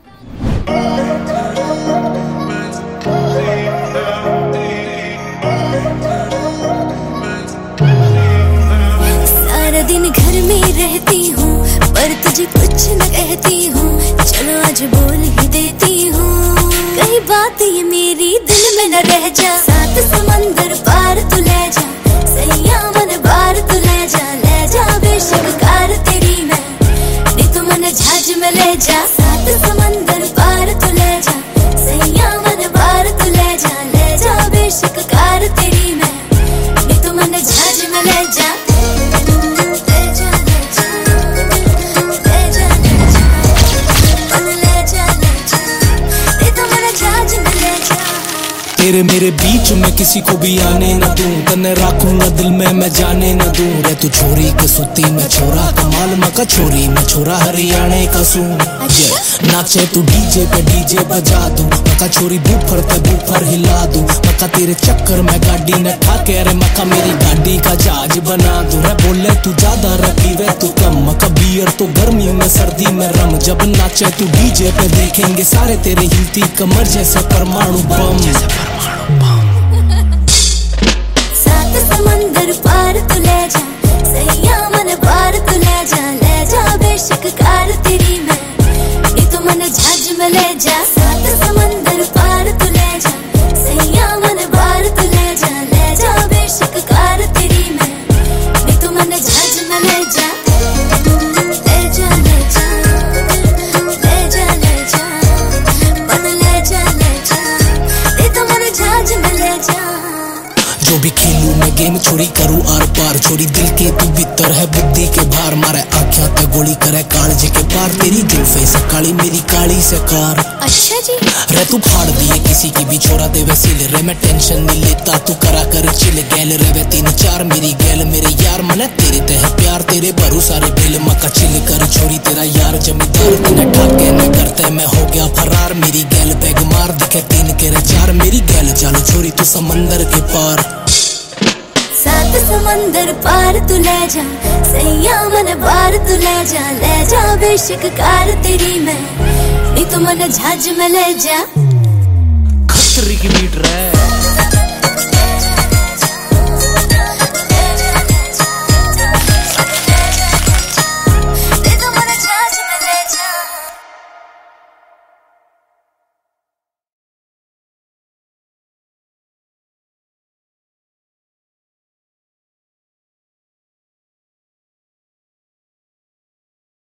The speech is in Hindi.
सारा दिन घर में रहती हूँ पर तुझे कुछ न कहती हूँ, चलो आज बोल ही देती हूँ। कई बात ये मेरी दिल में न रह जा, सात समंदर पार तू ले जा, सैया मन बार तू ले जा बेशक कार तेरी मैं, नी तू मन जहाज में ले जा। सात समंदर पार तू ले जा, सैया मन बार तू ले जा बेशक कार तेरी मैं, नी तू मन जहाज में ले जा। तेरे मेरे बीच में किसी को भी आने न दूं, तने रखूंगा दिल में मैं जाने न दूं। रे तू छोरी के सुती मैं छोरा, कमाल मका छोरी मैं छोरा हरियाणे का सूं। नाचे तू डीजे पे डीजे बजा दूं, मका छोरी बूफर पे बूफर हिला दूं। मका तेरे चक्कर में गाड़ी न ठाके, रे मका मेरी गाड़ी का जहाज बना दूं। रे बोले तू ज्यादा रखी वे तू कम, मका बियर तो गर्मी में सर्दी में रम। जब नाचे तू डीजे पे देखेंगे सारे तेरे हिलती कमर जैसे परमाणु बम। सात समंदर पार तू ले जा, सैया मन पार तू ले जा बेशक कार तेरी मैं, नी तू मन जहाज में ले जा। सात समंदर पार तू ले जा, सैया मन पार तू ले जा बेशक कार तेरी मैं, नी तू मन जहाज में ले जा। जो भी खेलूं मैं गेम छोड़ी करूं आर पार, छोड़ी दिल के तू भीतर है बुद्धि के बाहर। मारे आँखियां ते गोली करे कालजे के पार, तेरी जुल्फे से काली मेरी काली से कार। अच्छा जी रे तू फाड़ दिए किसी की भी छोरा दे वसील, रे मैं टेंशन नहीं लेता तू करा कर चिल। गैल रे वे 3-4 मेरी गैल मेरे यार, मने तेरे ते है प्यार तेरे भरू सारे बिल। मका चिल कर छोरी तेरा यार जमींदार, तेने ठाके न करते मैं हो गया फरार। मेरी गैल बैग मार दिखे 3 के 4, मेरी गैल चालो छोरी तू समंदर के पार। सात समंदर पार तू ले जा, सैया मन बार तू ले जा बेशक कार तेरी मैं, नी तू मन जहाज में ले जा। खतरे की बीट रहा है।